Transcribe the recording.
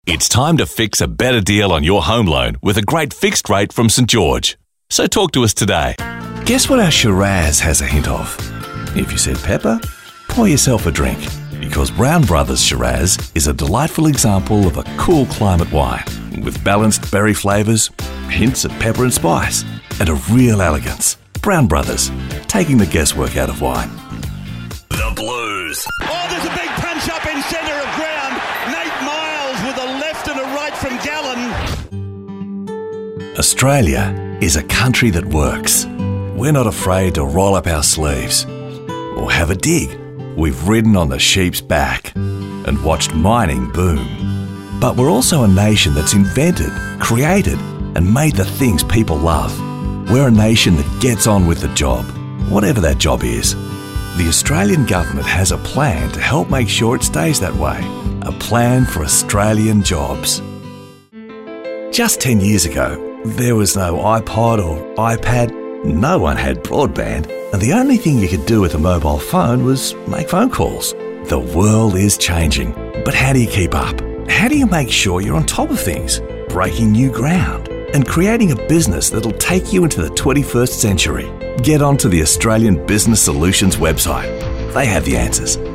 It's time to fix a better deal on your home loan with a great fixed rate from St George. So talk to us today. Guess what our Shiraz has a hint of? If you said pepper, pour yourself a drink, because Brown Brothers Shiraz is a delightful example of a cool climate wine with balanced berry flavours, hints of pepper and spice, and a real elegance. Brown Brothers, taking the guesswork out of wine. The Blues. Oh, there's a big punch up in centre of ground. Nate Miles with a left and a right from Gallen. Australia is a country that works. We're not afraid to roll up our sleeves or have a dig. We've ridden on the sheep's back and watched mining boom. But we're also a nation that's invented, created, and made the things people love. We're a nation that gets on with the job, whatever that job is. The Australian government has a plan to help make sure it stays that way. A plan for Australian jobs. Just 10 years ago, there was no iPod or iPad. No one had broadband. And the only thing you could do with a mobile phone was make phone calls. The world is changing. But how do you keep up? How do you make sure you're on top of things, breaking new ground, and creating a business that'll take you into the 21st century? Get onto the Australian Business Solutions website. They have the answers.